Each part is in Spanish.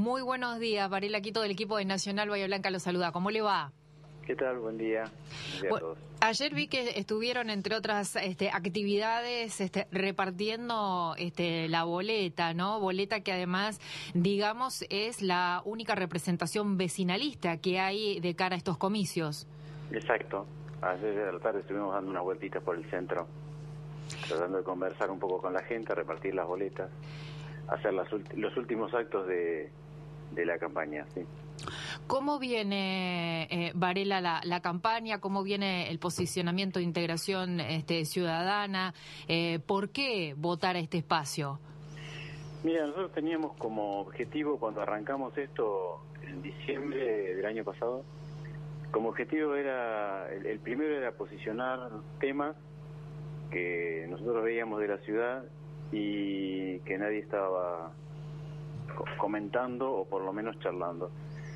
Muy buenos días, Varela Quito del equipo de Nacional Bahía Blanca lo saluda. ¿Cómo le va? ¿Qué tal? Buen día. Buen día a todos. Ayer vi que estuvieron, entre otras actividades, repartiendo la boleta, ¿no? Boleta que además, digamos, es la única representación vecinalista que hay de cara a estos comicios. Exacto. Ayer de la tarde estuvimos dando unas vueltitas por el centro, tratando de conversar un poco con la gente, repartir las boletas, hacer los últimos actos de la campaña, sí. ¿Cómo viene, Varela, la campaña? ¿Cómo viene el posicionamiento de integración ciudadana? ¿Por qué votar a este espacio? Mira, nosotros teníamos como objetivo, cuando arrancamos esto en diciembre del año pasado, como objetivo era, el primero era posicionar temas que nosotros veíamos de la ciudad y que nadie estaba comentando o por lo menos charlando.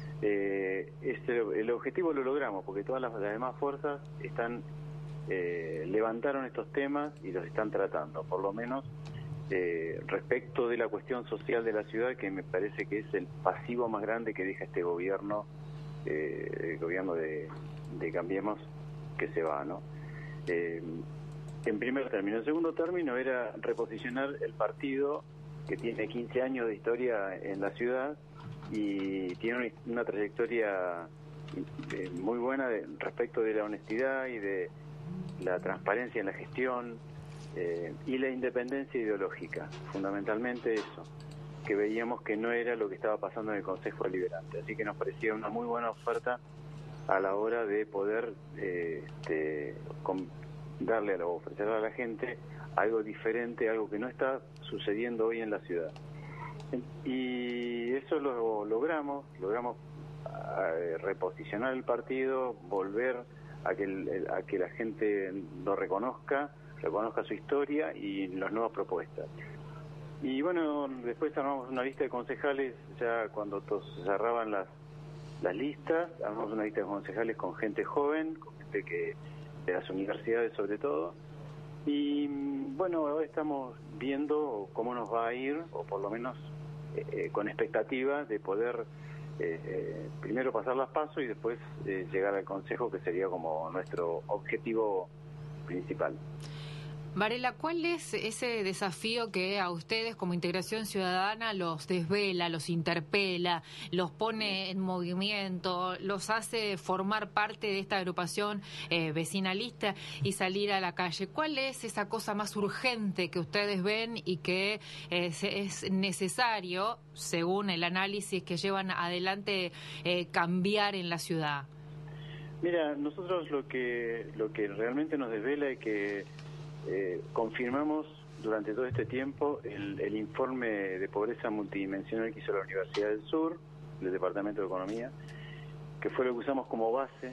El objetivo lo logramos porque todas las demás fuerzas levantaron estos temas y los están tratando, por lo menos respecto de la cuestión social de la ciudad, que me parece que es el pasivo más grande que deja este gobierno, el gobierno de Cambiemos, que se va, ¿no? En primer término. En segundo término era reposicionar el partido, que tiene 15 años de historia en la ciudad y tiene una trayectoria muy buena respecto de la honestidad y de la transparencia en la gestión y la independencia ideológica, fundamentalmente eso, que veíamos que no era lo que estaba pasando en el Consejo Deliberante, así que nos parecía una muy buena oferta a la hora de poder darle o ofrecer a la gente algo diferente, algo que no está sucediendo hoy en la ciudad. Y eso lo logramos reposicionar el partido, volver a que la gente lo reconozca su historia y las nuevas propuestas. Y bueno, después armamos una lista de concejales, ya cuando se cerraban las listas, armamos una lista de concejales con gente joven, con gente de las universidades sobre todo. Y bueno, ahora estamos viendo cómo nos va a ir, o por lo menos con expectativa de poder primero pasar las PASO y después llegar al Consejo, que sería como nuestro objetivo principal. Varela, ¿cuál es ese desafío que a ustedes como Integración Ciudadana los desvela, los interpela, los pone en movimiento, los hace formar parte de esta agrupación vecinalista y salir a la calle? ¿Cuál es esa cosa más urgente que ustedes ven y que es necesario, según el análisis que llevan adelante, cambiar en la ciudad? Mira, nosotros lo que realmente nos desvela es que confirmamos durante todo este tiempo el informe de pobreza multidimensional que hizo la Universidad del Sur, del Departamento de Economía, que fue lo que usamos como base,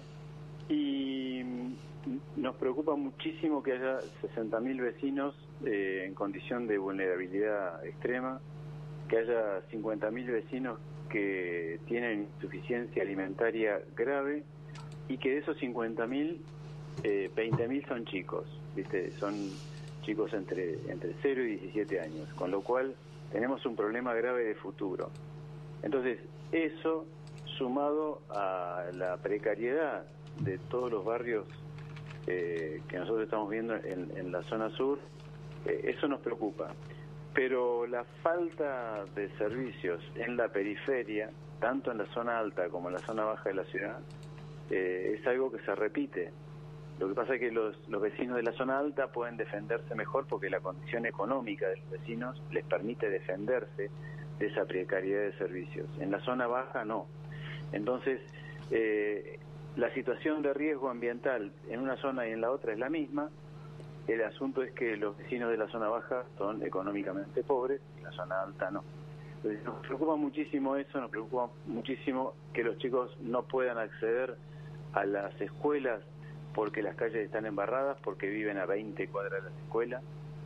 y nos preocupa muchísimo que haya 60.000 vecinos en condición de vulnerabilidad extrema, que haya 50.000 vecinos que tienen insuficiencia alimentaria grave y que de esos 50.000, 20.000 son chicos. ¿Viste? Son chicos entre 0 y 17 años, con lo cual tenemos un problema grave de futuro. Entonces, eso sumado a la precariedad de todos los barrios que nosotros estamos viendo en la zona sur, eso nos preocupa. Pero la falta de servicios en la periferia, tanto en la zona alta como en la zona baja de la ciudad, es algo que se repite. Lo que pasa es que los vecinos de la zona alta pueden defenderse mejor porque la condición económica de los vecinos les permite defenderse de esa precariedad de servicios. En la zona baja no. Entonces, la situación de riesgo ambiental en una zona y en la otra es la misma. El asunto es que los vecinos de la zona baja son económicamente pobres y la zona alta no. Entonces, nos preocupa muchísimo eso, nos preocupa muchísimo que los chicos no puedan acceder a las escuelas porque las calles están embarradas, porque viven a 20 cuadras de la escuela.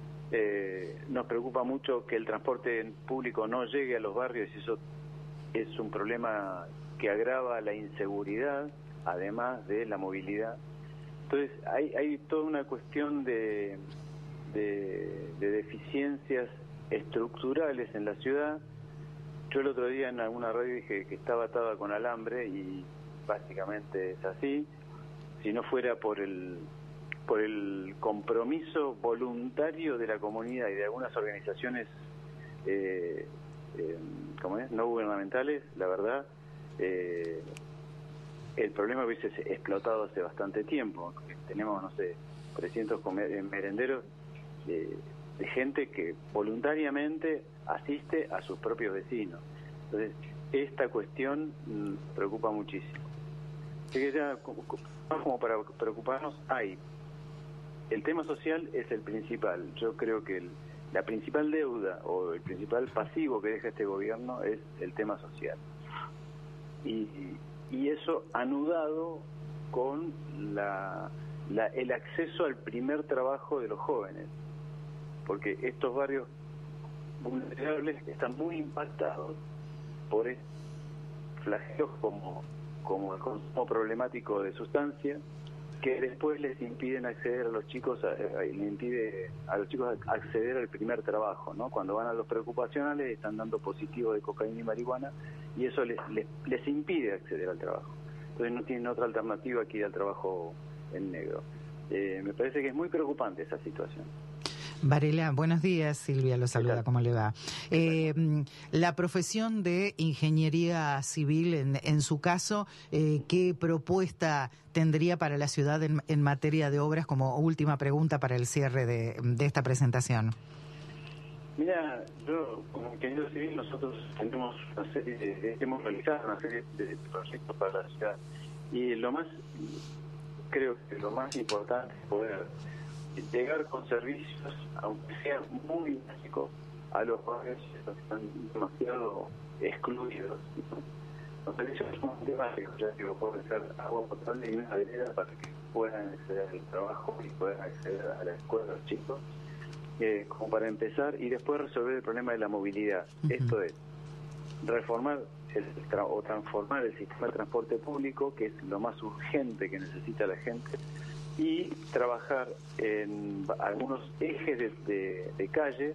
Nos preocupa mucho que el transporte público no llegue a los barrios y eso es un problema que agrava la inseguridad, además de la movilidad. Entonces hay toda una cuestión de deficiencias estructurales en la ciudad Yo el otro día en alguna radio dije que estaba atada con alambre y básicamente es así. Si no fuera por el compromiso voluntario de la comunidad y de algunas organizaciones no gubernamentales, la verdad, el problema hubiese explotado hace bastante tiempo. Tenemos, no sé, 300 merenderos de gente que voluntariamente asiste a sus propios vecinos. Entonces, esta cuestión preocupa muchísimo. Así que ya, como para preocuparnos, el tema social es el principal. Yo creo que la principal deuda o el principal pasivo que deja este gobierno es el tema social. Y eso anudado con el acceso al primer trabajo de los jóvenes, porque estos barrios vulnerables están muy impactados por flagelos como el consumo problemático de sustancias, que después les impiden acceder a los chicos, acceder al primer trabajo, ¿no? Cuando van a los preocupacionales están dando positivo de cocaína y marihuana y eso les impide acceder al trabajo. Entonces no tienen otra alternativa que ir al trabajo en negro. Me parece que es muy preocupante esa situación. Varela, buenos días, Silvia lo saluda, ¿cómo le va? La profesión de ingeniería civil, en su caso, ¿qué propuesta tendría para la ciudad en materia de obras como última pregunta para el cierre de esta presentación? Mira, yo como ingeniero civil nosotros tenemos hemos realizado una serie de proyectos para la ciudad y creo que lo más importante es poder llegar con servicios, aunque sea muy básicos, a los barrios que están demasiado excluidos. Los servicios son muy básicos, ya digo, puede ser agua potable y una vereda para que puedan acceder al trabajo y puedan acceder a la escuela los chicos, como para empezar, y después resolver el problema de la movilidad. Esto es, reformar o transformar el sistema de transporte público, que es lo más urgente que necesita la gente, y trabajar en algunos ejes de calles,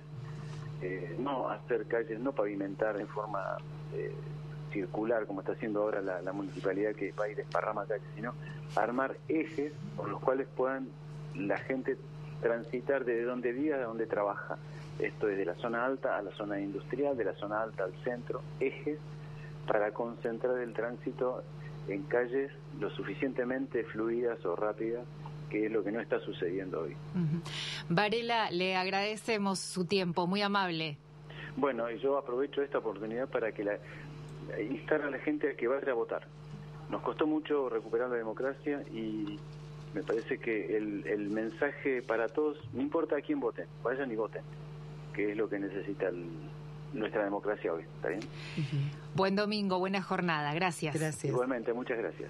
no hacer calles, no pavimentar en forma circular como está haciendo ahora la municipalidad, que va y desparrama calles, sino armar ejes por los cuales puedan la gente transitar desde donde vive a donde trabaja. Esto es de la zona alta a la zona industrial, de la zona alta al centro, ejes para concentrar el tránsito en calles lo suficientemente fluidas o rápidas, que es lo que no está sucediendo hoy. Varela, le agradecemos su tiempo, muy amable. Bueno, y yo aprovecho esta oportunidad para instar a la gente a que vaya a votar. Nos costó mucho recuperar la democracia y me parece que el mensaje para todos, no importa a quién voten, vayan y voten, que es lo que necesita nuestra democracia hoy. ¿Está bien? Buen domingo, buena jornada. Gracias. Gracias. Igualmente, muchas gracias.